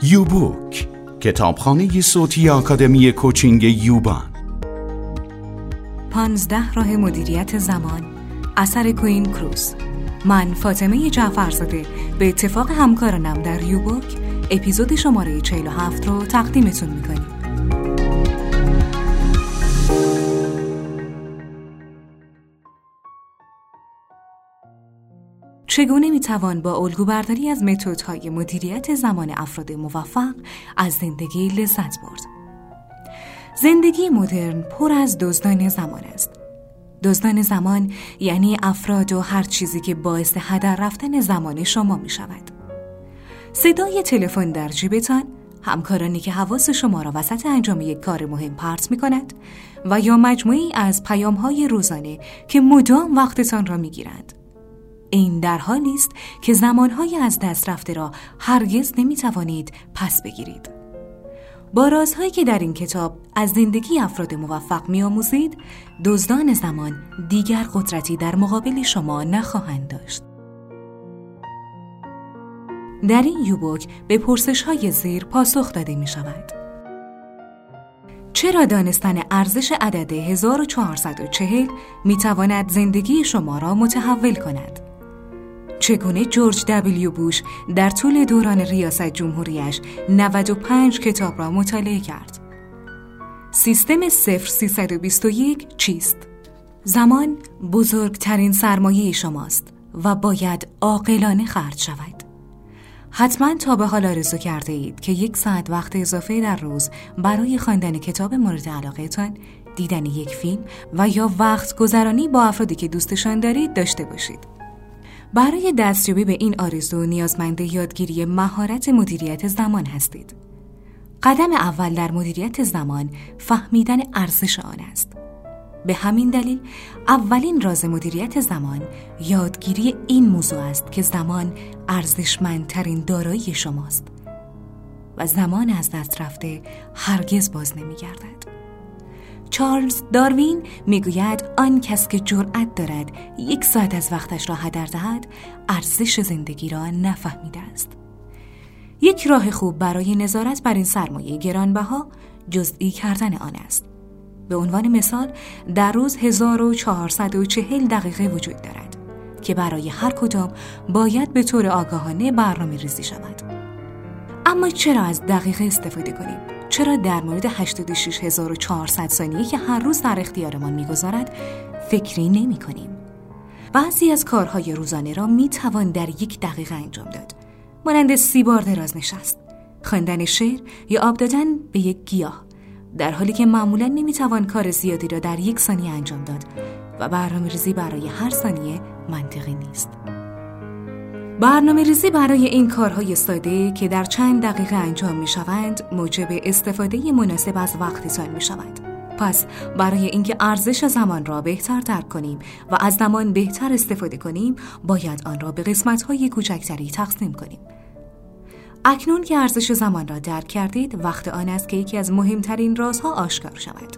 یوبوک، کتابخانه صوتی آکادمی کوچینگ یوبان. 15 راه مدیریت زمان، اثر کوین کروز. من فاطمه جعفرزاده به اتفاق همکارانم در یوبوک اپیزود شماره 47 رو تقدیمتون میکنیم. چگونه میتوان با الگوبرداری از متدهای مدیریت زمان افراد موفق از زندگی لذت برد؟ زندگی مدرن پر از دزدان زمان است. دزدان زمان یعنی افراد و هر چیزی که باعث هدر رفتن زمان شما می شود. صدای تلفن در جیبتان، همکارانی که حواس شما را وسط انجام یک کار مهم پرت می کند و یا مجموعی از پیام‌های روزانه که مدام وقتتان را می گیرند. این در حالی است که زمانهای از دست رفته را هرگز نمی توانید پس بگیرید. با رازهایی که در این کتاب از زندگی افراد موفق می آموزید، دزدان زمان دیگر قدرتی در مقابل شما نخواهند داشت. در این یوبوک به پرسش‌های زیر پاسخ داده می شود. چرا دانستن ارزش عدد 1440 می تواند زندگی شما را متحول کند؟ چگونه جورج دبلیو بوش در طول دوران ریاست جمهوریش 95 کتاب را مطالعه کرد؟ سیستم 0321 چیست؟ زمان بزرگترین سرمایه شماست و باید عاقلانه خرج شود. حتما تا به حال آرزو کرده اید که 1 ساعت وقت اضافه در روز برای خواندن کتاب مورد علاقه‌تان، دیدن یک فیلم و یا وقت گذرانی با افرادی که دوستشان دارید داشته باشید. برای دستیابی به این آرزو نیازمند یادگیری مهارت مدیریت زمان هستید. قدم اول در مدیریت زمان فهمیدن ارزش آن است. به همین دلیل اولین راز مدیریت زمان یادگیری این موضوع است که زمان ارزشمندترین دارایی شماست و زمان از دست رفته هرگز باز نمی‌گردد. چارلز داروین میگوید آن کس که جرأت دارد 1 ساعت از وقتش را هدر دهد ارزش زندگی را نفهمیده است. یک راه خوب برای نظارت بر این سرمایه گرانبها جزئی کردن آن است. به عنوان مثال در روز 1440 دقیقه وجود دارد که برای هر کدام باید به طور آگاهانه برنامه ریزی شود. اما چرا از دقیقه استفاده کنیم؟ چرا در مورد 86400 ثانیه که هر روز در اختیارمان می‌گذارد فکری نمی‌کنیم؟ بعضی از کارهای روزانه را می‌توان در 1 دقیقه انجام داد. مانند 30 بار دراز نشست، خواندن شعر یا آب دادن به یک گیاه، در حالی که معمولاً نمی‌توان کار زیادی را در 1 ثانیه انجام داد و برنامه‌ریزی برای هر ثانیه منطقی نیست. برنامه‌ریزی برای این کارهای ساده که در چند دقیقه انجام می‌شوند موجب استفاده مناسب از وقتتان می‌شود. پس برای اینکه ارزش زمان را بهتر درک کنیم و از زمان بهتر استفاده کنیم، باید آن را به قسمت‌های کوچکتری تقسیم کنیم. اکنون که ارزش زمان را درک کردید، وقت آن است که یکی از مهمترین رازها آشکار شود.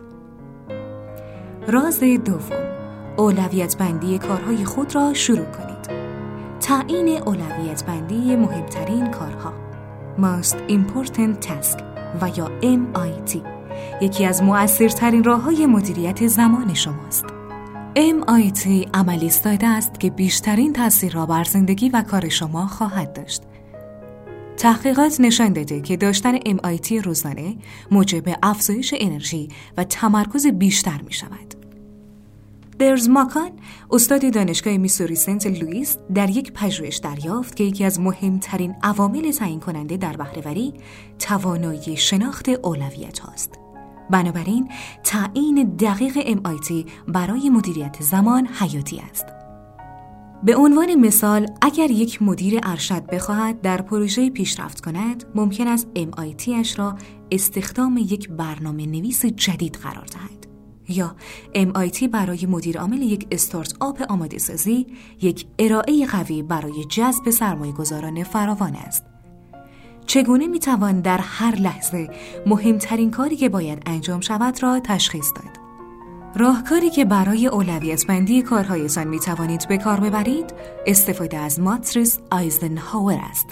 راز دوم، اولویت بندی کارهای خود را شروع کنید. تعیین اولویت بندی مهمترین کارها Most Important Task و یا MIT یکی از مؤثرترین راه‌های مدیریت زمان شماست. MIT عملی ساده است که بیشترین تاثیر را بر زندگی و کار شما خواهد داشت. تحقیقات نشان داده که داشتن MIT روزانه موجب افزایش انرژی و تمرکز بیشتر می شود. درز ماکان، استاد دانشگاه میسوری سنت لوئیس، در یک پژوهش دریافت که یکی از مهمترین عوامل تعیین کننده در بهره‌وری توانایی شناخت اولویت هاست. بنابراین تعیین دقیق MIT برای مدیریت زمان حیاتی است. به عنوان مثال، اگر یک مدیر ارشد بخواهد در پروژه پیشرفت کند، ممکن است MIT اش را استخدام یک برنامه نویس جدید قرار دهد. یا MIT برای مدیر عامل یک استارتآپ آماده سازی یک ارائه قوی برای جذب سرمایه‌گذاران فراوان است. چگونه میتوان در هر لحظه مهمترین کاری که باید انجام شود را تشخیص داد؟ راهکاری که برای اولویت بندی کارهایتان میتوانید به کار ببرید، استفاده از ماتریس آیزنهاور است.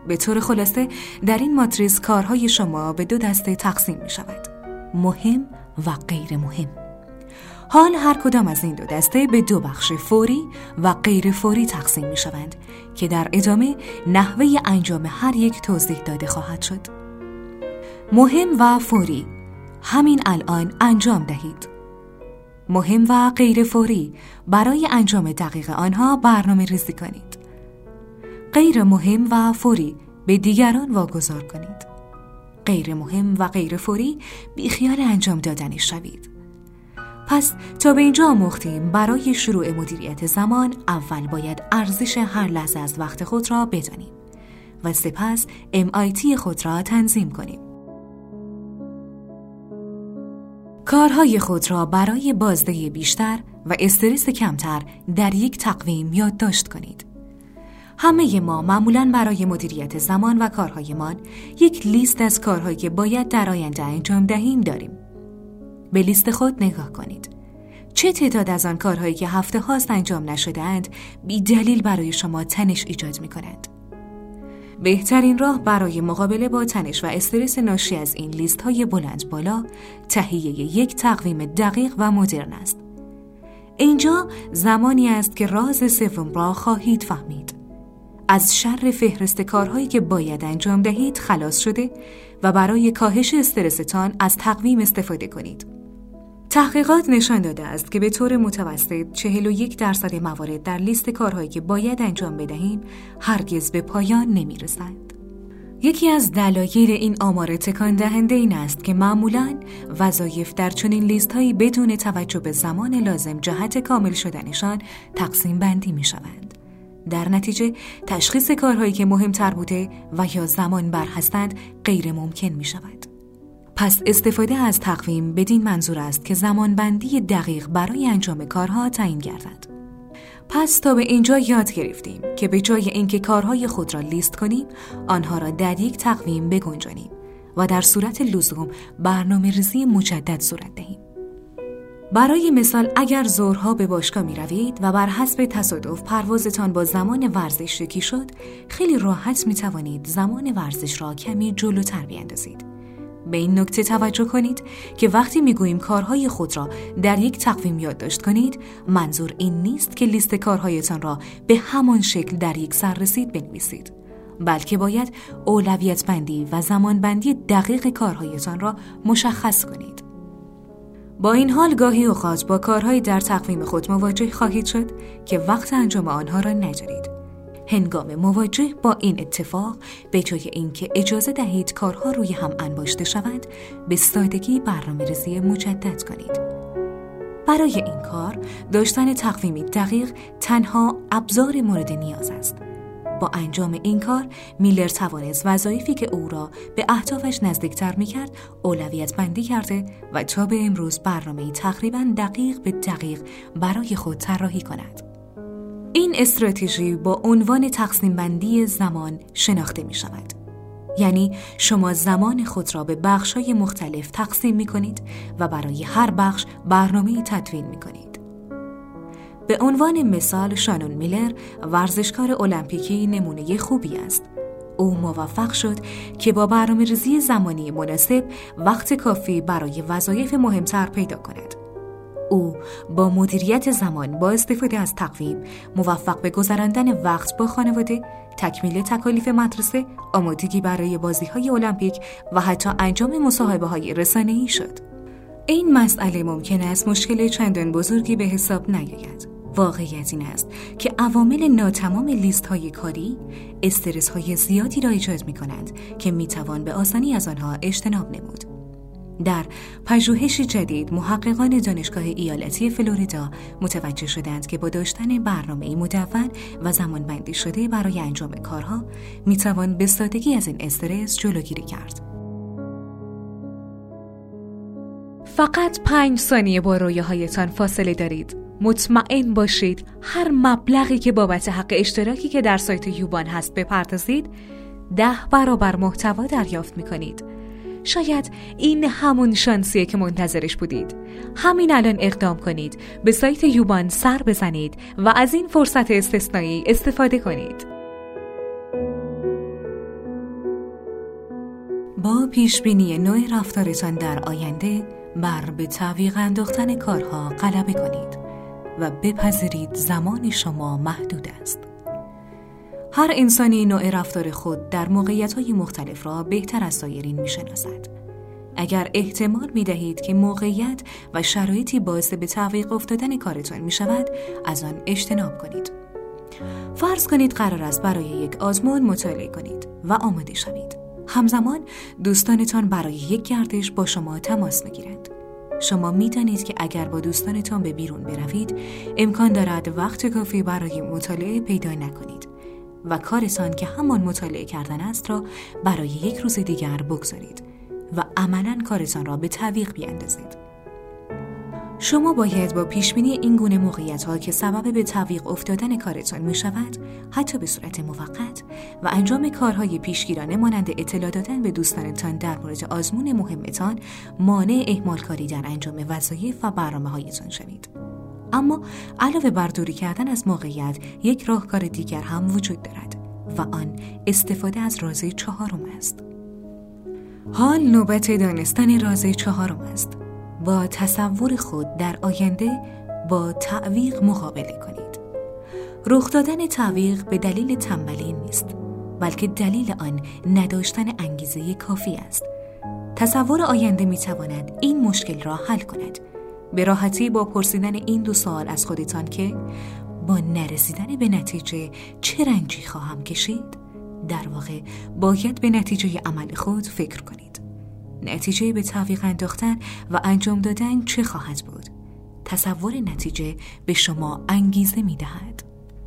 به طور خلاصه در این ماتریس کارهای شما به 2 دسته تقسیم می شود: مهم و غیر مهم. حال هر کدام از این 2 دسته به 2 بخش فوری و غیر فوری تقسیم می شوند که در ادامه نحوه انجام هر یک توضیح داده خواهد شد. مهم و فوری، همین الان انجام دهید. مهم و غیر فوری، برای انجام دقیق آنها برنامه ریزی کنید. غیر مهم و فوری، به دیگران واگذار کنید. غیر مهم و غیر فوری، بی خیال انجام دادنش شوید. پس تا به اینجا آموختیم برای شروع مدیریت زمان اول باید ارزش هر لحظه از وقت خود را بدانیم و سپس MIT خود را تنظیم کنیم. کارهای خود را برای بازده بیشتر و استرس کمتر در یک تقویم یادداشت کنید. همه ما معمولاً برای مدیریت زمان و کارهایمان یک لیست از کارهایی که باید در آینده انجام دهیم داریم. به لیست خود نگاه کنید. چه تعداد از آن کارهایی که هفته هاست انجام نشده‌اند بی دلیل برای شما تنش ایجاد می کنند؟ بهترین راه برای مقابله با تنش و استرس ناشی از این لیست های بلند بالا تهیه یک تقویم دقیق و مدرن است. اینجا زمانی است که راز سوم را خواهید فهمید. از شر فهرست کارهایی که باید انجام دهید خلاص شده و برای کاهش استرستان از تقویم استفاده کنید. تحقیقات نشان داده است که به طور متوسط 41% موارد در لیست کارهایی که باید انجام بدهیم هرگز به پایان نمی‌رسند. یکی از دلایل این آمار تکان دهنده این است که معمولاً وظایف در چنین لیست‌هایی بدون توجه به زمان لازم جهت کامل شدنشان تقسیم بندی می‌شوند. در نتیجه تشخیص کارهایی که مهمتر بوده و یا زمان بر هستند غیر ممکن می‌شود. پس استفاده از تقویم بدین منظور است که زمانبندی دقیق برای انجام کارها تعیین گردد. پس تا به اینجا یاد گرفتیم که به جای اینکه کارهای خود را لیست کنیم، آنها را در یک تقویم بگنجانیم و در صورت لزوم برنامه‌ریزی مجدد صورت دهیم. برای مثال اگر ظهرها به باشگاه می روید و بر حسب تصادف پروازتان با زمان ورزش یکی شد، خیلی راحت می توانید زمان ورزش را کمی جلوتر بیاندازید. به این نکته توجه کنید که وقتی میگوییم کارهای خود را در یک تقویم یادداشت کنید، منظور این نیست که لیست کارهایتان را به همان شکل در یک سررسید بنویسید، بلکه باید اولویت بندی و زمان بندی دقیق کارهایتان را مشخص کنید. با این حال گاهی اوقات با کارهای در تقویم خود مواجه خواهید شد که وقت انجام آنها را ندارید. هنگام مواجه با این اتفاق به جای اینکه اجازه دهید کارها روی هم انباشته شوند، به سادگی برنامه‌ریزی مجدد کنید. برای این کار داشتن تقویمی دقیق تنها ابزار مورد نیاز است. با انجام این کار میلر توانست وظایفی که او را به اهدافش نزدیکتر می‌کرد اولویت بندی کرده و تا به امروز برنامه‌ای تقریباً دقیق به دقیق برای خود طراحی کند. این استراتژی با عنوان تقسیم بندی زمان شناخته می شود. یعنی شما زمان خود را به بخش‌های مختلف تقسیم می کنید و برای هر بخش برنامه‌ای تدوین می کنید. به عنوان مثال شانون میلر ورزشکار المپیکی نمونه خوبی است. او موفق شد که با برنامه‌ریزی زمانی مناسب وقت کافی برای وظایف مهمتر پیدا کند. او با مدیریت زمان با استفاده از تقویم موفق به گذراندن وقت با خانواده، تکمیل تکالیف مدرسه، آمادگی برای بازی‌های المپیک و حتی انجام مصاحبه‌های رسانه‌ای شد. این مسئله ممکن است مشکل چندان بزرگی به حساب نیاید. واقعیت این است که عوامل ناتمام لیست‌های کاری استرس‌های زیادی را ایجاد می‌کنند که می‌توان به آسانی از آنها اجتناب نمود. در پژوهشی جدید محققان دانشگاه ایالتی فلوریدا متوجه شدند که با داشتن برنامه‌ای مدون و زمانبندی شده برای انجام کارها میتوان به سادگی از این استرس جلوگیری کرد. فقط 5 ثانیه با رویاهایتان فاصله دارید. مطمئن باشید هر مبلغی که بابت حق اشتراکی که در سایت یوبان هست بپردازید 10 برابر محتوا دریافت می‌کنید. شاید این همون شانسیه که منتظرش بودید. همین الان اقدام کنید، به سایت یوبان سر بزنید و از این فرصت استثنایی استفاده کنید. با پیشبینی نوع رفتارتان در آینده بر به تعویق انداختن کارها غلبه کنید و بپذیرید زمان شما محدود است. هر انسانی نوع رفتار خود در موقعیت‌های مختلف را بهتر از سایرین می‌شناسد. اگر احتمال می‌دهید که موقعیت و شرایطی باعث به تعویق افتادن کارتان می‌شود، از آن اجتناب کنید. فرض کنید قرار است برای یک آزمون مطالعه کنید و آماده شوید. همزمان دوستانتان برای یک گردش با شما تماس می‌گیرند. شما می‌دانید که اگر با دوستانتان به بیرون بروید، امکان دارد وقت کافی برای مطالعه پیدا نکنید و کارتان که همان مطالعه کردن است را برای یک روز دیگر بگذارید و عملاً کارتان را به تعویق بیاندازید. شما باید با پیشبینی این گونه موقعیت‌ها که سبب به تعویق افتادن کارتان می‌شود، حتی به صورت موقت، و انجام کارهای پیشگیرانه مانند اطلاع دادن به دوستانتان در مورد آزمون مهمتان مانع اهمال کاری در انجام وظایف و برنامه‌هایتان شوید. اما علاوه بر دوری کردن از موقعیت، یک راهکار دیگر هم وجود دارد و آن استفاده از راز چهارم است. حال نوبت دانستن راز چهارم است. با تصور خود در آینده با تعویق مقابله کنید. رخ دادن تعویق به دلیل تنبلی نیست، بلکه دلیل آن نداشتن انگیزه کافی است. تصور آینده میتواند این مشکل را حل کند. به راحتی با پرسیدن این دو سوال از خودتان که با نرسیدن به نتیجه چه رنجی خواهم کشید، در واقع باید به نتیجه عمل خود فکر کنید. نتیجه به تعویق انداختن و انجام دادن چه خواهد بود؟ تصور نتیجه به شما انگیزه می‌دهد.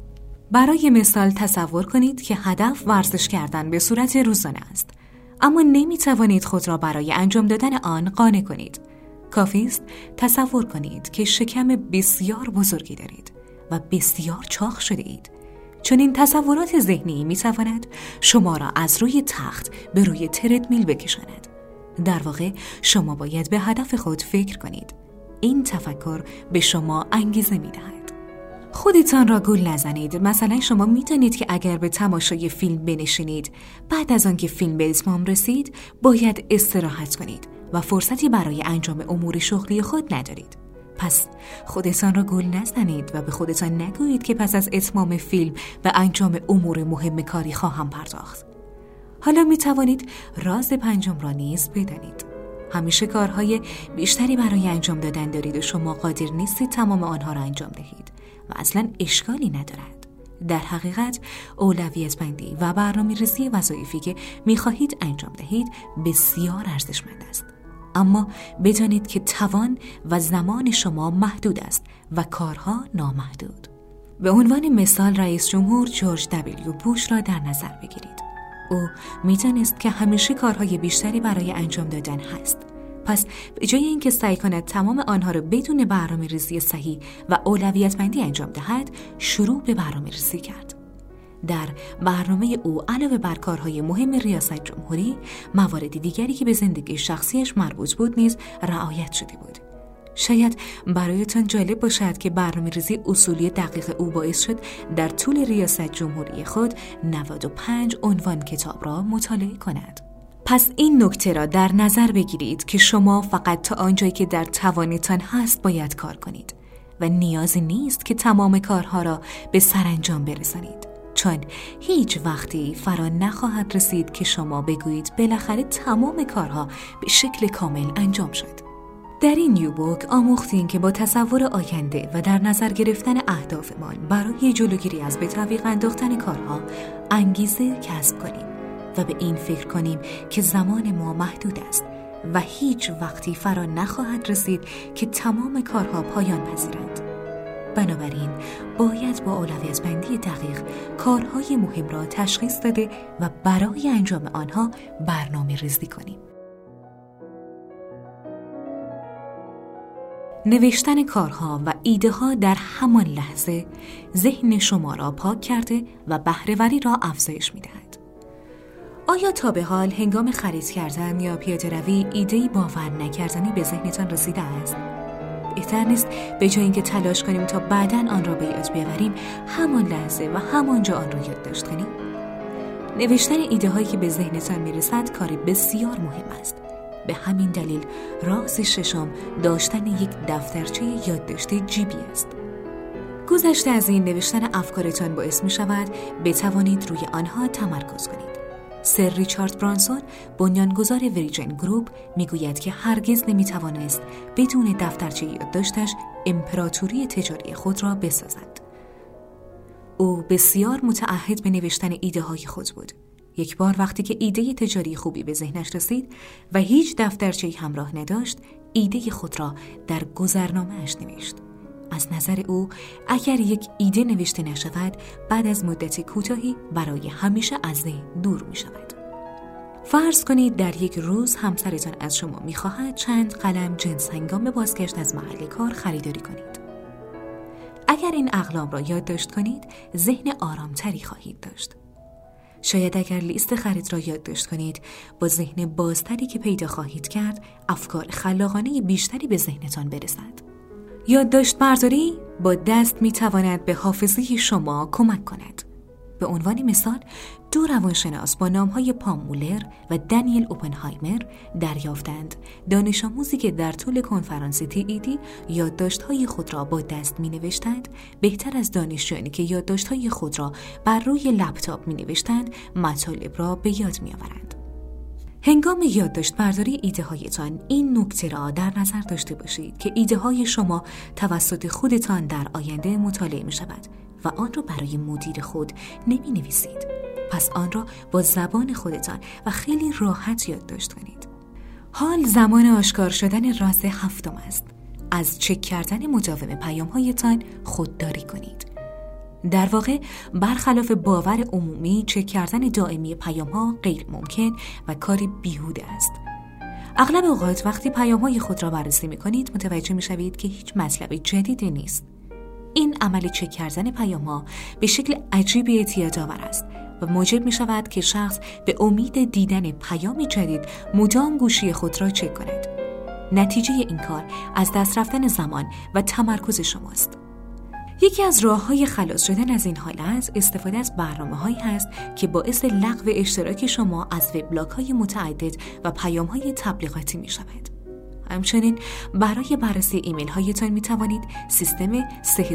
برای مثال تصور کنید که هدف ورزش کردن به صورت روزانه است، اما نمی‌توانید خود را برای انجام دادن آن قانع کنید. کافی است تصور کنید که شکم بسیار بزرگی دارید و بسیار چاق شده اید. چون این تصورات ذهنی می‌تواند شما را از روی تخت به روی تردمیل بکشاند. در واقع شما باید به هدف خود فکر کنید. این تفکر به شما انگیزه می‌دهد. خودتان را گول نزنید. مثلا شما می‌دانید که اگر به تماشای فیلم بنشینید، بعد از آنکه فیلم به اتمام رسید، باید استراحت کنید و فرصتی برای انجام امور شغلی خود ندارید. پس خودتان را گول نزنید و به خودتان نگویید که پس از اتمام فیلم به انجام امور مهم کاری خواهم پرداخت. حالا می توانید راز پنجم را نیز بدانید. همیشه کارهای بیشتری برای انجام دادن دارید و شما قادر نیستید تمام آنها را انجام دهید و اصلا اشکالی ندارد. در حقیقت اولویت بندی و برنامه‌ریزی وظایفی که می خواهید انجام دهید بسیار ارزشمند است. اما بدانید که توان و زمان شما محدود است و کارها نامحدود. به عنوان مثال رئیس جمهور جورج دبلیو بوش را در نظر بگیرید. او می‌دانست که همیشه کارهای بیشتری برای انجام دادن هست. پس به جای اینکه سعی کند تمام آنها را بدون برنامه‌ریزی صحیح و اولویت بندی انجام دهد، شروع به برنامه‌ریزی کرد. در برنامه او علاوه بر کارهای مهم ریاست جمهوری، موارد دیگری که به زندگی شخصیش مربوط بود نیز رعایت شده بود. شاید برایتان جالب باشد که برنامه‌ریزی اصولی دقیق او باعث شد در طول ریاست جمهوری خود 95 عنوان کتاب را مطالعه کند. پس این نکته را در نظر بگیرید که شما فقط تا آنجایی که در توانتان هست باید کار کنید و نیازی نیست که تمام کارها را به سرانجام برسانید، چون هیچ وقتی فرا نخواهد رسید که شما بگویید بالاخره تمام کارها به شکل کامل انجام شد. در این نیوبوک آموختیم که با تصور آینده و در نظر گرفتن اهدافمان برای جلوگیری از به تعویق انداختن کارها انگیزه کسب کنیم و به این فکر کنیم که زمان ما محدود است و هیچ وقتی فرا نخواهد رسید که تمام کارها پایان پذیرند. بنابراین باید با اولویت بندی دقیق کارهای مهم را تشخیص داده و برای انجام آنها برنامه ریزی کنیم. نوشتن کارها و ایده ها در همان لحظه ذهن شما را پاک کرده و بهره‌وری را افزایش می‌دهد. آیا تا به حال هنگام خرید کردن یا پیاده روی ایده‌ای باور نکردنی به ذهنتان رسیده است؟ بهتر نیست به جای اینکه تلاش کنیم تا بعداً آن را به یاد بیاوریم، همان لحظه و همان جا آن را یادداشت کنیم؟ نوشتن ایده هایی که به ذهنتان میرسد کاری بسیار مهم است. به همین دلیل راز ششم داشتن یک دفترچه یادداشتی جیبی است. گذشته از این، نوشتن افکارتان باعث می شود بتوانید روی آنها تمرکز کنید. سر ریچارد برانسون، بنیانگذار ویرجین گروپ، میگوید که هرگز نمیتوانست بدون دفترچه یادداشتش امپراتوری تجاری خود را بسازد. او بسیار متعهد به نوشتن ایده های خود بود. یک بار وقتی که ایده تجاری خوبی به ذهنش رسید و هیچ دفترچه‌ای همراه نداشت، ایده خود را در گذرنامه‌اش نوشت. از نظر او اگر یک ایده نوشته نشود، بعد از مدت کوتاهی برای همیشه از ذهن دور می شود. فرض کنید در یک روز همسرتان از شما می خواهد چند قلم جنس هنگام بازگشت از محل کار خریداری کنید. اگر این اقلام را یادداشت کنید، ذهن آرامتری خواهید داشت. شاید اگر لیست خرید را یادداشت کنید، با ذهن بازتری که پیدا خواهید کرد، افکار خلاقانه بیشتری به ذهنتان برسد. یادداشت برداری با دست می تواند به حافظه شما کمک کند. به عنوان مثال، دو روانشناس با نامهای پام مولر و دانیل اوپنهایمر دریافتند دانش آموزی که در طول کنفرانس TED یادداشت‌های خود را با دست می‌نوشتند بهتر از دانشجویانی که یادداشت‌های خود را بر روی لپتاپ می‌نوشتند مطالب را به یاد می‌آورند. هنگام یادداشت برداری ایده هایتان این نکته را در نظر داشته باشید که ایده های شما توسط خودتان در آینده مطالعه می شود و آن را برای مدیر خود نمی نویسید. پس آن را با زبان خودتان و خیلی راحت یادداشت کنید. حال زمان آشکار شدن راز هفتم است. از چک کردن مداوم پیام هایتان خودداری کنید. در واقع برخلاف باور عمومی، چک کردن دائمی پیام‌ها غیر ممکن و کاری بیهوده است. اغلب اوقات وقتی پیام‌های خود را بررسی می‌کنید متوجه می‌شوید که هیچ مطلب جدیدی نیست. این عمل چک کردن پیام‌ها به شکل عجیبی اعتیادآور است و موجب می‌شود که شخص به امید دیدن پیام جدید مدام گوشی خود را چک کند. نتیجه این کار از دست رفتن زمان و تمرکز شماست. یکی از راه‌های خلاص شدن از این حالت استفاده از برنامه‌هایی هست که باعث لغو اشتراک شما از وبلاگ‌های متعدد و پیام‌های تبلیغاتی می‌شود. همچنین برای بررسی ایمیل‌هایتان می‌توانید سیستم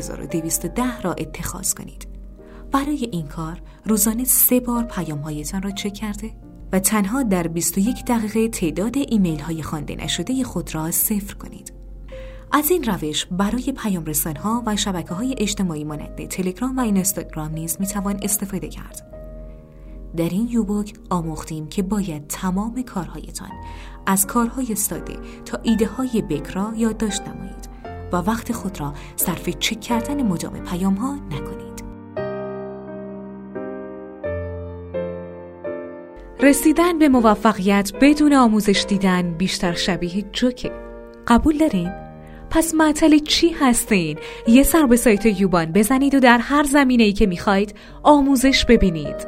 3210 را اتخاذ کنید. برای این کار روزانه 3 بار پیام‌هایتان را چک کرده و تنها در 21 دقیقه تعداد ایمیل‌های خوانده نشده خود را صفر کنید. از این روش برای پیام رسان‌ها و شبکه‌های اجتماعی مانند تلگرام و اینستاگرام نیز می‌توان استفاده کرد. در این یوبوک آموختیم که باید تمام کارهایتان، از کارهای ساده تا ایده‌های بکرا یادداشت نمایید و وقت خود را صرف چک کردن مدام پیام‌ها نکنید. رسیدن به موفقیت بدون آموزش دیدن بیشتر شبیه جوکه. قبول دارین؟ پس معطل چی هستین؟ یه سر به سایت یوبان بزنید و در هر زمینه‌ای که می‌خواید آموزش ببینید.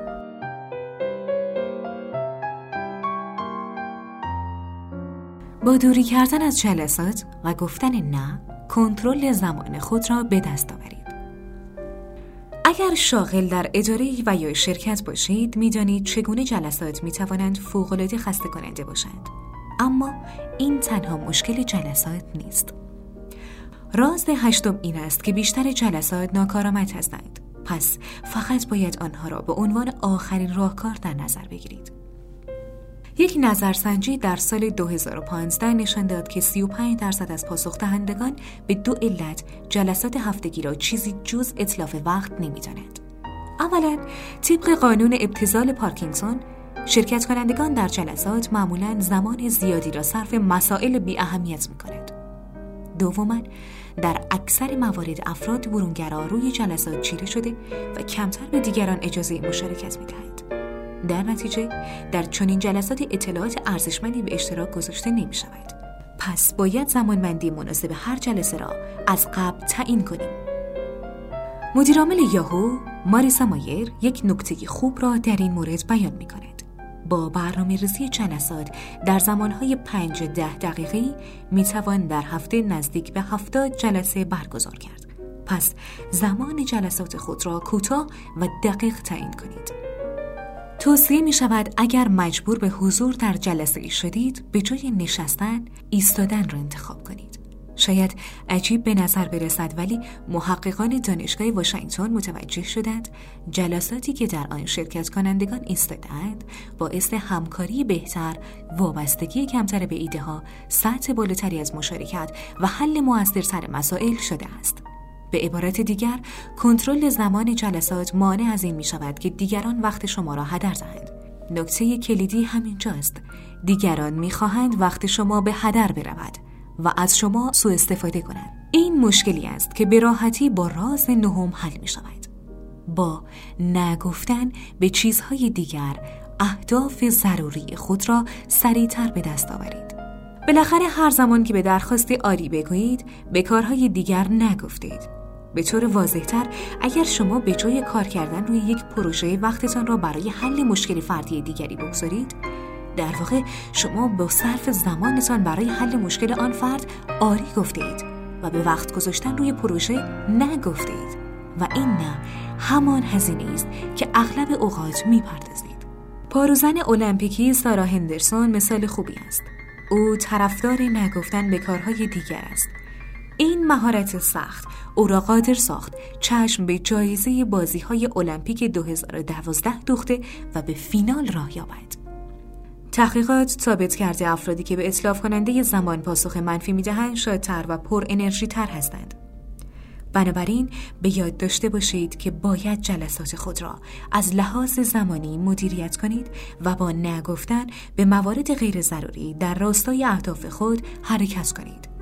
با دوری کردن از جلسات و گفتن نه، کنترل زمان خود را به دست آورید. اگر شاغل در اداره و یا شرکت باشید، می‌دانید چگونه جلسات می‌توانند فوق‌العاده خسته کننده باشند. اما این تنها مشکل جلسات نیست. راز هشتم این است که بیشتر جلسات ناکارآمد هستند. پس فقط باید آنها را به عنوان آخرین راهکار در نظر بگیرید. یک نظرسنجی در سال 2015 نشان داد که 35% از پاسخ دهندگان به 2 علت جلسات هفتگی را چیزی جز اتلاف وقت نمی‌دانند. اولا، طبق قانون ابتذال پارکینسون، شرکت کنندگان در جلسات معمولاً زمان زیادی را صرف مسائل بی اهمیت می‌کنند. دوما، در اکثر موارد افراد برونگرا روی جلسات چیره شده و کمتر به دیگران اجازه مشارکت می‌دهند. در نتیجه در چنین جلسات اطلاعات ارزشمندی به اشتراک گذاشته نمی‌شود. پس باید زمانبندی مناسب هر جلسه را از قبل تعیین کنیم. مدیرعامل یاهو ماریسا مایر یک نکته خوب را در این مورد بیان می‌کند. با برنامه‌ریزی جلسات در زمانهای 5-10 دقیقه‌ای میتوان در هفته نزدیک به 70 جلسه برگزار کرد. پس زمان جلسات خود را کوتاه و دقیق تعیین کنید. توصیه می شود اگر مجبور به حضور در جلسه شدید، به جای نشستن، ایستادن را انتخاب کنید. شاید عجیب به نظر برسد، ولی محققان دانشگاه واشنگتن متوجه شدند جلساتی که در آن شرکت کنندگان ایستادند باعث همکاری بهتر، وابستگی کمتر به ایده ها، سطح بالاتری از مشارکت و حل مؤثرتر مسائل شده است. به عبارت دیگر، کنترل زمان جلسات مانع از این می شود که دیگران وقت شما را هدر دهند. نکته کلیدی همینجاست. دیگران می خواهند وقت شما به هدر برود و از شما سوء استفاده کنند. این مشکلی است که به راحتی با راز نهم حل می شود. با نگفتن به چیزهای دیگر، اهداف ضروری خود را سریعتر به دست آورید. بالاخره هر زمان که به درخواست آری بگویید، به کارهای دیگر نگفتید. به طور واضح‌تر، اگر شما به جای کار کردن روی یک پروژه وقتتان را برای حل مشکل فردی دیگری بگذارید، در واقع شما با صرف زمانتان برای حل مشکل آن فرد آری گفتید و به وقت گذاشتن روی پروژه نگفتید. و این نه همان هزینه است که اغلب اوقات میپردازید. پاروزن المپیکی سارا هندرسون مثال خوبی است. او طرفدار نگفتن به کارهای دیگر است. این مهارت سخت او را قادر ساخت چشم به جایزه بازی‌های المپیک 2012 دوخته و به فینال راه یابد. تحقیقات ثابت کرده افرادی که به اتلاف کننده زمان پاسخ منفی می‌دهند شادتر و پر انرژی تر هستند. بنابراین به یاد داشته باشید که باید جلسات خود را از لحاظ زمانی مدیریت کنید و با نگفتن به موارد غیر ضروری در راستای اهداف خود حرکت کنید.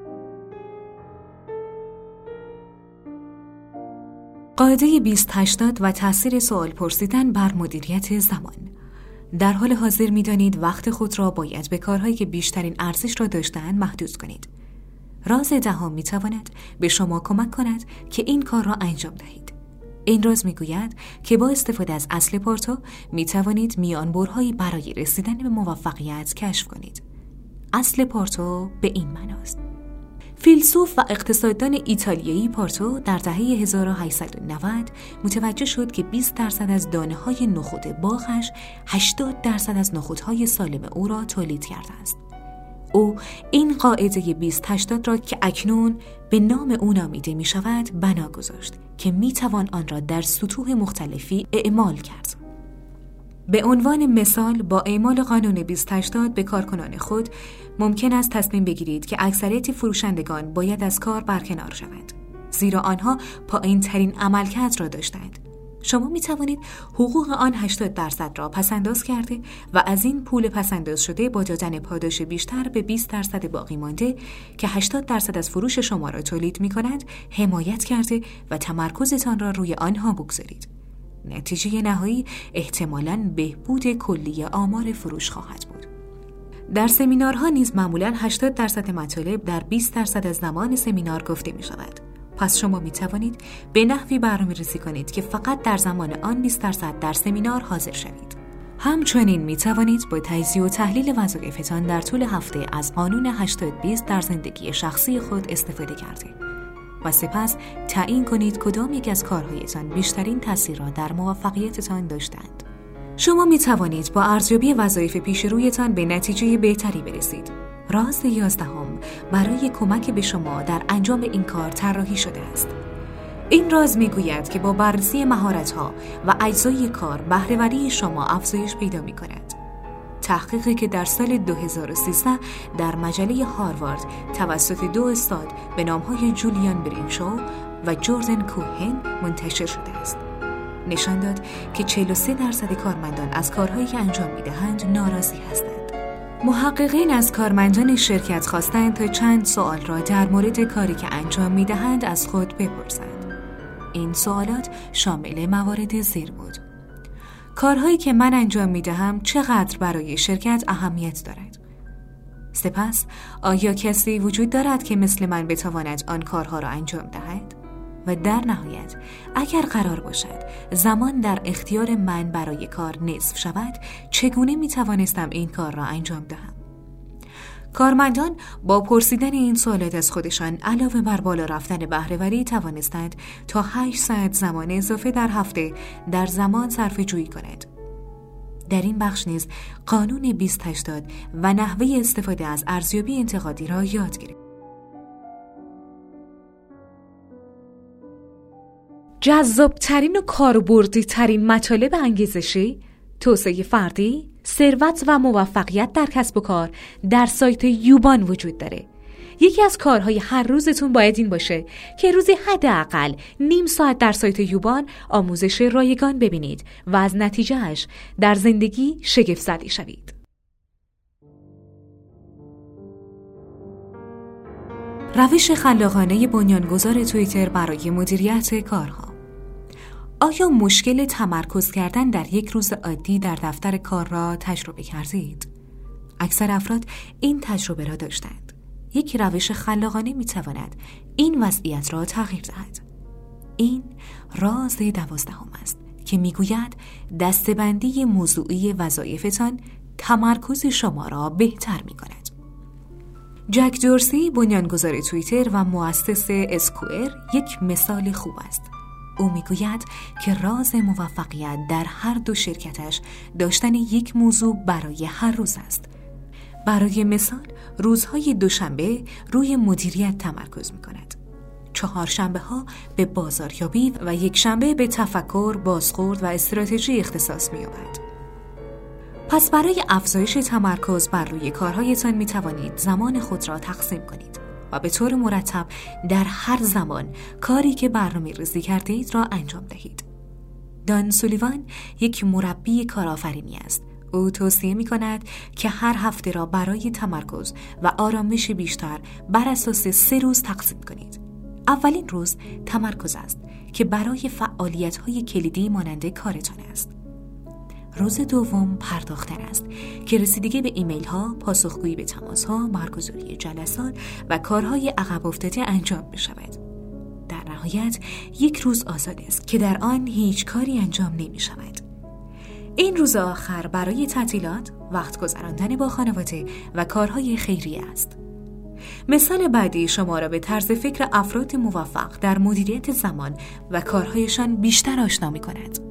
قاعده 20-80 و تأثیر سوال پرسیدن بر مدیریت زمان. در حال حاضر می‌دانید وقت خود را باید به کارهایی که بیشترین ارزش را داشتند محدود کنید. راز دهم می‌تواند به شما کمک کند که این کار را انجام دهید. این راز می‌گوید که با استفاده از اصل پارتو می‌توانید میانبرهایی برای رسیدن به موفقیت کشف کنید. اصل پارتو به این معناست: فیلسوف و اقتصاددان ایتالیایی پارتو در دهه 1890 متوجه شد که 20% از دانه‌های نخود باغش 80% از نخودهای سالم او را تولید کرده است. او این قاعده 20-80 را که اکنون به نام او نامیده می شود بنا گذاشت که می توان آن را در سطوح مختلفی اعمال کرد. به عنوان مثال، با اعمال قانون 20-80 به کارکنان خود ممکن است تصمیم بگیرید که اکثریت فروشندگان باید از کار برکنار شوند، زیرا آنها پایین‌ترین عملکرد را داشتند. شما می توانید حقوق آن 80% را پسنداز کرده و از این پول پسنداز شده با دادن پاداش بیشتر به 20% باقی مانده که 80% از فروش شما را تولید می کند حمایت کرده و تمرکزتان را روی آنها بگذارید. نتیجه نهایی احتمالاً بهبود کلی آمار فروش خواهد بود. در سمینارها نیز معمولاً 80% مطالب در 20% از زمان سمینار گفته می شود. پس شما می توانید به نحوی برنامه‌ریزی کنید که فقط در زمان آن 20% در سمینار حاضر شوید. همچنین می توانید با تجزیه و تحلیل وظایفتان در طول هفته از قانون 80-20 در زندگی شخصی خود استفاده کرده و سپس تعیین کنید کدام یک از کارهایتان بیشترین تاثیر را در موفقیتتان داشتند. شما می توانید با ارزیابی وظایف پیش رویتان به نتیجه بهتری برسید. راز 11 برای کمک به شما در انجام این کار طراحی شده است. این راز میگوید که با بررسی مهارت‌ها و اجزای کار بهره‌وری شما افزایش پیدا می‌کند. تحقیقی که در سال 2013 در مجله هاروارد توسط 2 استاد به نام‌های جولیان برینشو و جوردن کوهن منتشر شده است، نشان داد که 43% کارمندان از کارهایی که انجام می‌دهند ناراضی هستند. محققین از کارمندان شرکت خواستند تا چند سوال را در مورد کاری که انجام می‌دهند از خود بپرسند. این سوالات شامل موارد زیر بود: کارهایی که من انجام می‌دهم چقدر برای شرکت اهمیت دارد؟ سپس آیا کسی وجود دارد که مثل من بتواند آن کارها را انجام دهد؟ و در نهایت اگر قرار باشد زمان در اختیار من برای کار نصف شود، چگونه می توانستم این کار را انجام دهم؟ کارمندان با پرسیدن این سوالات از خودشان علاوه بر بالا رفتن بهره‌وری توانستند تا 8 ساعت زمان اضافه در هفته در زمان صرفه جویی کنند. در این بخش نیز قانون 2080 و نحوه استفاده از ارزیابی انتقادی را یاد گرفتید. جذاب‌ترین و کاربردی‌ترین مطالب انگیزشی، توسعه فردی، ثروت و موفقیت در کسب و کار در سایت یوبان وجود داره. یکی از کارهای هر روزتون باید این باشه که روزی حداقل نیم ساعت در سایت یوبان آموزش رایگان ببینید و از نتیجهش در زندگی شگفت زده شوید. روش خلاقانه بنیانگذار توییتر برای مدیریت کارها. آیا مشکل تمرکز کردن در یک روز عادی در دفتر کار را تجربه کردید؟ اکثر افراد این تجربه را داشتند. یک روش خلاقانه می‌تواند این وضعیت را تغییر دهد. این راز 12 است که می‌گوید دسته‌بندی موضوعی وظایفتان تمرکز شما را بهتر می‌کند. جک دورسی، بنیانگذار توییتر و مؤسس اسکوئر، یک مثال خوب است. او میگوید که راز موفقیت در هر دو شرکتش داشتن یک موضوع برای هر روز است. برای مثال، روزهای دوشنبه روی مدیریت تمرکز می‌کند. چهارشنبه‌ها به بازاریابی و یکشنبه به تفکر، بازخورد و استراتژی اختصاص می‌یابد. پس برای افزایش تمرکز بر روی کارهایتان می‌توانید زمان خود را تقسیم کنید و به طور مرتب در هر زمان کاری که برنامه‌ریزی کردید را انجام دهید. دان سولیوان یک مربی کارآفرینی است. او توصیه می‌کند که هر هفته را برای تمرکز و آرامش بیشتر بر اساس 3 روز تقسیم کنید. اولین روز تمرکز است که برای فعالیت‌های کلیدی مانند کارتان است. روز دوم پرداختن است که رسیدگی به ایمیل‌ها، پاسخگویی به تماس‌ها، برگزاری جلسات و کارهای عقب افتاده انجام بشود. در نهایت یک روز آزاد است که در آن هیچ کاری انجام نمی‌شود. این روز آخر برای تعطیلات، وقت گذراندن با خانواده و کارهای خیریه است. مثال بعدی شما را به طرز فکر افراد موفق در مدیریت زمان و کارهایشان بیشتر آشنا می‌کند.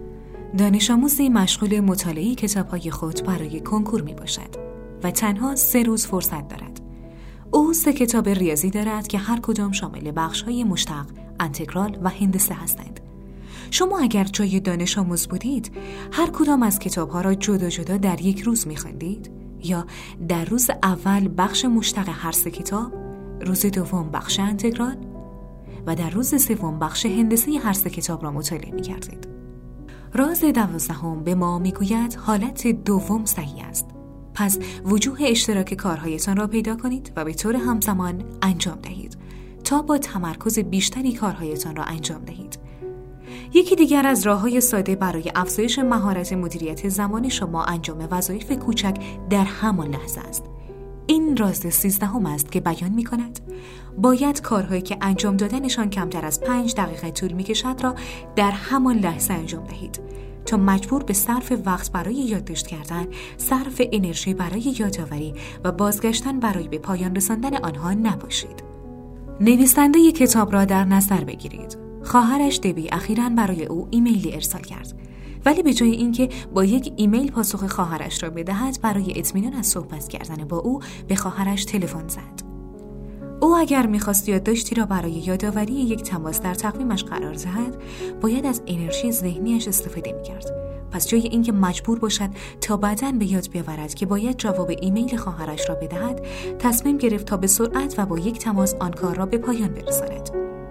دانش آموزی مشغول مطالعه کتاب‌های خود برای کنکور میباشد و تنها 3 روز فرصت دارد. او 3 کتاب ریاضی دارد که هر کدام شامل بخش‌های مشتق، انتگرال و هندسه هستند. شما اگر جای دانش آموز بودید، هر کدام از کتاب‌ها را جدا جدا در یک روز می‌خواندید یا در روز اول بخش مشتق هر 3 کتاب، روز دوم بخش انتگرال و در روز سوم بخش هندسه هر 3 کتاب را مطالعه می‌کردید. راز 12 به ما میگوید حالت دوم صحیح است. پس وجوه اشتراک کارهایتان را پیدا کنید و به طور همزمان انجام دهید تا با تمرکز بیشتری کارهایتان را انجام دهید. یکی دیگر از راه‌های ساده برای افزایش مهارت مدیریت زمان شما انجام وظایف کوچک در همان لحظه است. این راز 13 است که بیان می‌کند باید کارهایی که انجام دادنشان کمتر از 5 دقیقه طول می‌کشد را در همان لحظه انجام دهید تا مجبور به صرف وقت برای یادداشت کردن، صرف انرژی برای یادآوری و بازگشتن برای به پایان رساندن آنها نباشید. نویسنده یک کتاب را در نظر بگیرید. خواهرش دبی اخیراً برای او ایمیلی ارسال کرد، ولی به جای اینکه با یک ایمیل پاسخ خواهرش را بدهد، برای اطمینان از صحبت کردن با او به خواهرش تلفن زد. او اگر می‌خواست یادداشتی را برای یادآوری یک تماس در تقویمش قرار دهد، باید از انرژی ذهنیش استفاده می‌کرد. پس جای اینکه مجبور باشد تا بعداً به یاد بیاورد که باید جواب ایمیل خواهرش را بدهد، تصمیم گرفت تا به سرعت و با یک تماس آن کار را به پایان برساند.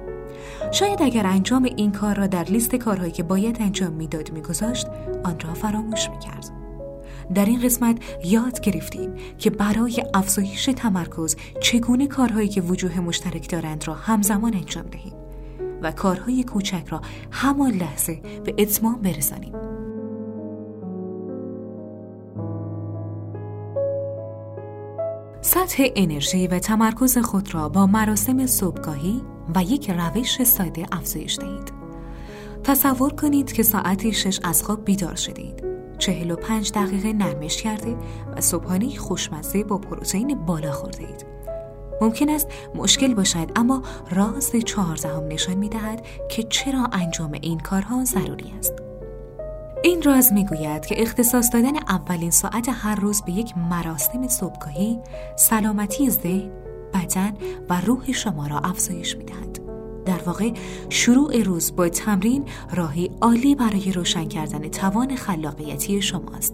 شاید اگر انجام این کار را در لیست کارهایی که باید انجام میداد میگذاشت، آن را فراموش میکرد. در این قسمت یاد گرفتیم که برای افزایش تمرکز چگونه کارهایی که وجوه مشترک دارند را همزمان انجام دهیم و کارهای کوچک را همان لحظه به اتمام برسانیم. سطح انرژی و تمرکز خود را با مراسم صبحگاهی و یک روش ساده افزایش دهید. تصور کنید که ساعت 6 از خواب بیدار شدید. 45 دقیقه نرمش کرده و صبحانه خوشمزه با پروتئین بالا خورده اید. ممکن است مشکل باشد، اما راز 14 نشان می‌دهد که چرا انجام این کارها ضروری است. این راز میگوید که اختصاص دادن اولین ساعت هر روز به یک مراسم صبحگاهی سلامتی ذهن، بدن و روح شما را افزایش می‌دهد. در واقع شروع روز با تمرین راهی عالی برای روشن کردن توان خلاقیتی شماست.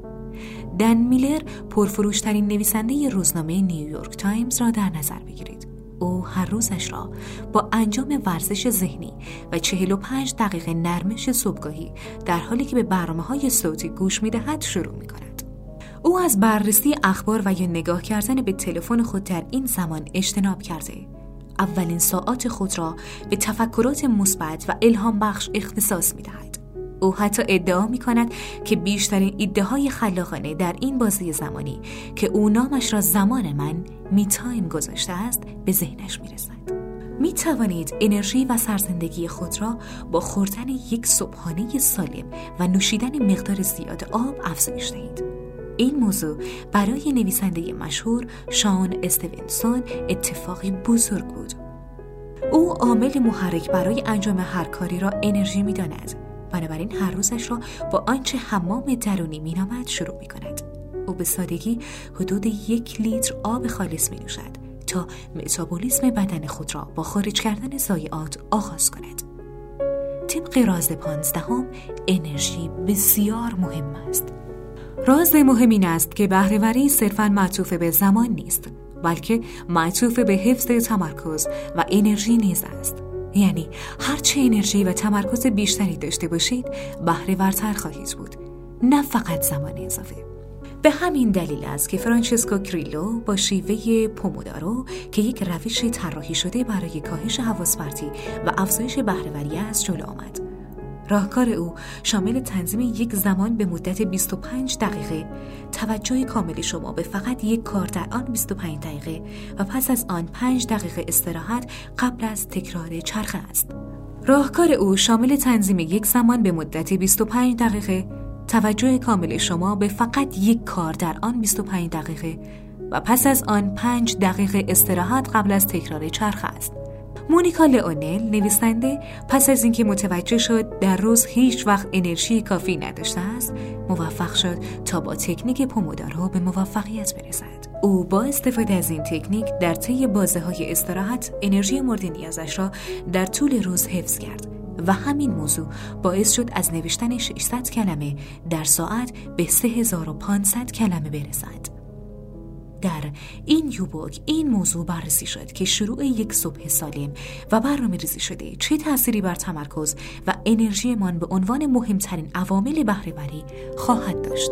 دن میلر پرفروشترین نویسنده روزنامه نیویورک تایمز را در نظر بگیرید. او هر روزش را با انجام ورزش ذهنی و 45 دقیقه نرمش صبحگاهی در حالی که به برنامه‌های صوتی گوش می‌دهد شروع می‌کند. او از بررسی اخبار و یا نگاه کردن به تلفن خود در این زمان اجتناب کرده. اولین ساعات خود را به تفکرات مثبت و الهام بخش اختصاص می‌دهد. او حتی ادعا می‌کند که بیشترین ایده‌های خلاقانه در این بازی زمانی که او نامش را زمان من می تایم گذاشته است به ذهنش می‌رسد. می توانید انرژی و سرزندگی خود را با خوردن یک صبحانه سالم و نوشیدن مقدار زیاد آب افزایش دهید. این موضوع برای نویسنده مشهور شان استیونسون اتفاقی بزرگ بود. او عامل محرک برای انجام هر کاری را انرژی می‌داند. بنابراین هر روزش را با آنچه حمام درونی می‌نامد شروع می‌کند. او به سادگی حدود 1 لیتر آب خالص می‌نوشد تا متابولیسم بدن خود را با خارج کردن ضایعات آغاز کند. طبق راز 15 انرژی بسیار مهم است. راز مهم این است که بهره‌وری صرفاً معطوف به زمان نیست، بلکه معطوف به حفظ تمرکز و انرژی نیز است. یعنی هرچه انرژی و تمرکز بیشتری داشته باشید بهره‌ورتر خواهید بود، نه فقط زمان اضافه. به همین دلیل است که فرانچسکو کریلو با شیوه پومودارو که یک روش طراحی شده برای کاهش حواس پرتی و افزایش بهره‌وری است جلو آمد. راهکار او شامل تنظیم یک زمان به مدت 25 دقیقه، توجه کامل شما به فقط یک کار در آن 25 دقیقه و پس از آن 5 دقیقه استراحت قبل از تکرار چرخه است. راهکار او شامل تنظیم یک زمان به مدت 25 دقیقه، توجه کامل شما به فقط یک کار در آن 25 دقیقه و پس از آن 5 دقیقه استراحت قبل از تکرار چرخه است. مونیکا لئونل نویسنده پس از اینکه متوجه شد در روز هیچ وقت انرژی کافی نداشته است، موفق شد تا با تکنیک پومودارو به موفقیت برسد. او با استفاده از این تکنیک در طی بازه‌های استراحت انرژی مورد نیازش را در طول روز حفظ کرد و همین موضوع باعث شد از نوشتن 600 کلمه در ساعت به 3500 کلمه برسد. در این یوبوک این موضوع بررسی شد که شروع یک صبح سالم و برنامه‌ریزی شده چه تأثیری بر تمرکز و انرژی من به عنوان مهمترین عوامل بهره‌وری خواهد داشت.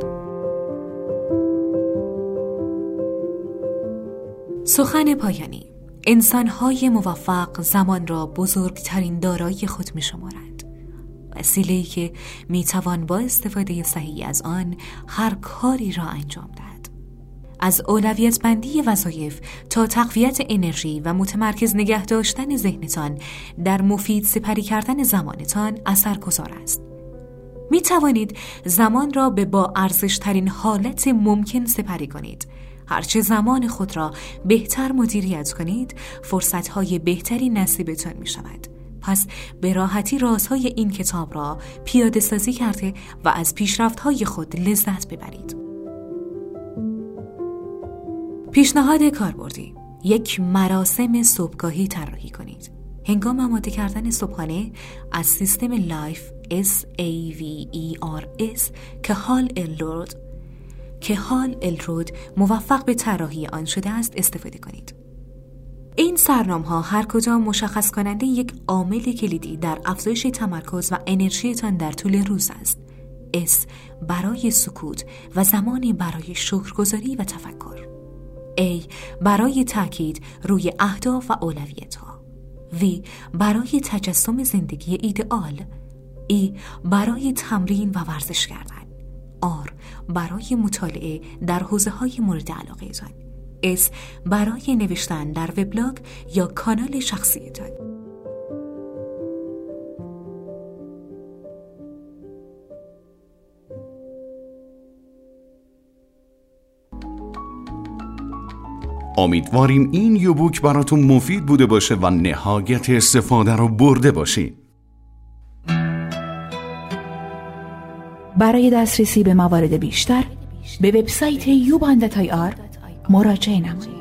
سخن پایانی: انسان‌های موفق زمان را بزرگترین دارایی خود می‌شمارند، وسیله‌ای که می‌توان با استفاده صحیح از آن هر کاری را انجام دهد. از اولویت بندی وظایف تا تقویت انرژی و متمرکز نگه داشتن ذهنتان در مفید سپری کردن زمانتان اثرگذار است. می توانید زمان را به با ارزش ترین حالت ممکن سپری کنید. هرچه زمان خود را بهتر مدیریت کنید، فرصت‌های بهتری نصیبتان می شود. پس به راحتی رازهای این کتاب را پیاده سازی کرده و از پیشرفت‌های خود لذت ببرید. پیشنهاد کاربردی: یک مراسم صبحگاهی طراحی کنید. هنگام آماده کردن صبحانه از سیستم لایف SAVERS که هال الرود موفق به طراحی آن شده است استفاده کنید. این سرنامه‌ها هر کدام مشخص کننده یک عامل کلیدی در افزایش تمرکز و انرژیتان در طول روز است. S برای سکوت و زمانی برای شکرگزاری و تفکر. A برای تاکید روی اهداف و اولویت‌ها. V برای تجسم زندگی ایدئال. E برای تمرین و ورزش کردن. R برای مطالعه در حوزه‌های مورد علاقه‌تان. S برای نوشتن در وبلاگ یا کانال شخصیتان. امیدواریم این یوبوک براتون مفید بوده باشه و نهایت استفاده رو برده باشین. برای دسترسی به موارد بیشتر به وبسایت یوباند.ir مراجعه نمایید.